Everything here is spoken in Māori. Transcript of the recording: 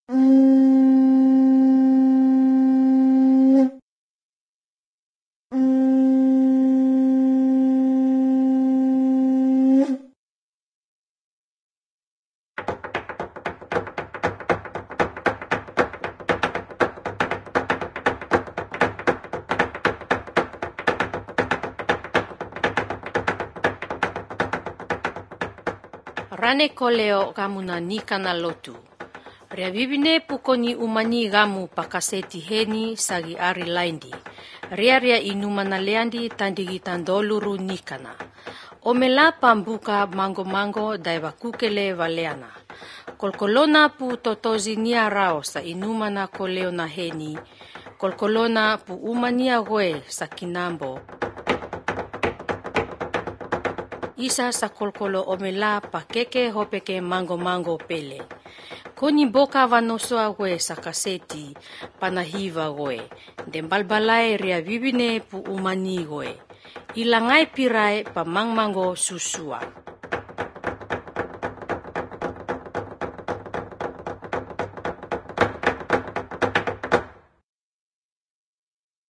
Rane koleo gamuna nikana lotu. Rea vivine pukoni umani gamu pakaseti heni sagi ari laindi. Ria inumana leandi tandigi tandoluru nikana. Omela pambuka mango daiva kukele valeana. Kolkolona pu totozi nia rao sa inumana koleo na heni. Kolkolona pu umania goe sa kinambo. Isa sa kolkolo omela pa keke hopeke mango pele. Koni boka vanosoa goe sa kaseti panahiva goe. Dembalbalae ria vivine pu umani goe. Ilangai pirai pa mangmango susua.